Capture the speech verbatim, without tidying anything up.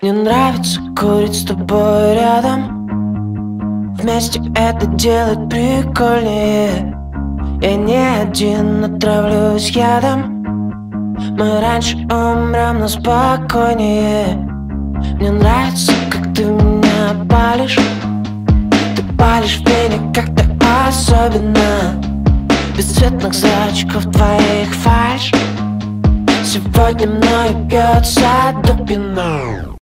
Мне нравится курить с тобой рядом. Вместе это делать прикольнее. Я не один, отравлюсь ядом. Мы раньше умрем, но спокойнее. Мне нравится, как ты в меня палишь. Ты палишь в меня как-то особенно. Бесцветных зрачков твоих фальшь. Сегодня мною бьется до пина.